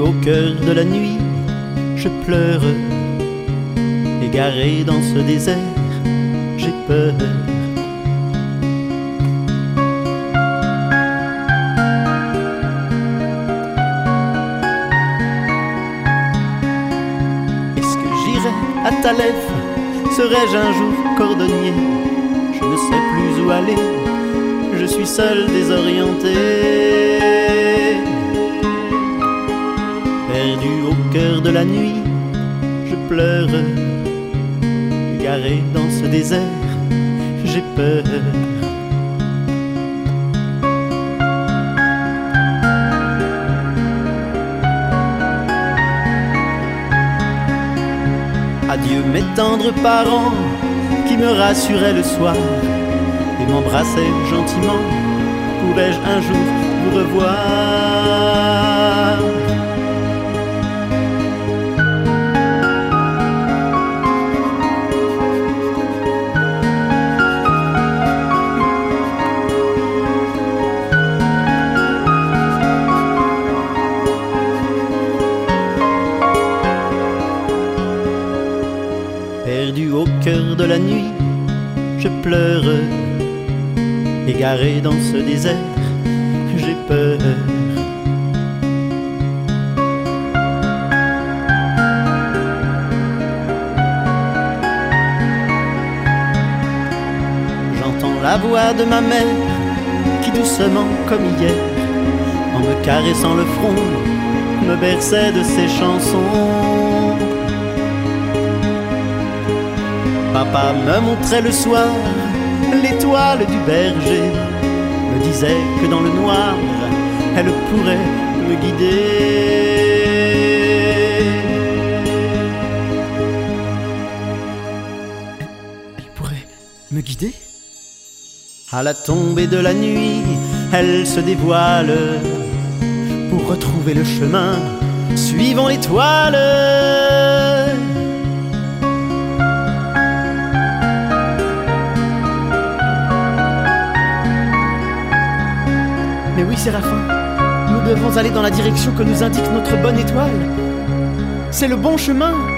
au cœur de la nuit, je pleure. Égaré dans ce désert, j'ai peur. Est-ce que j'irai à Talef? Serai-je un jour cordonnier? Je ne sais plus où aller, je suis seul, désorienté. Perdu au cœur de la nuit, je pleure. Égaré dans ce désert, j'ai peur. Adieu mes tendres parents qui me rassuraient le soir et m'embrassaient gentiment. Pourrais-je un jour vous revoir? Perdu au cœur de la nuit, je pleure. Égaré dans ce désert, j'ai peur. J'entends la voix de ma mère qui doucement comme hier, en me caressant le front, me berçait de ses chansons. Papa me montrait le soir l'étoile du berger, me disait que dans le noir, elle pourrait me guider. Elle pourrait me guider? À la tombée de la nuit, elle se dévoile pour retrouver le chemin, suivant l'étoile. Mais oui, Séraphin, nous devons aller dans la direction que nous indique notre bonne étoile. C'est le bon chemin.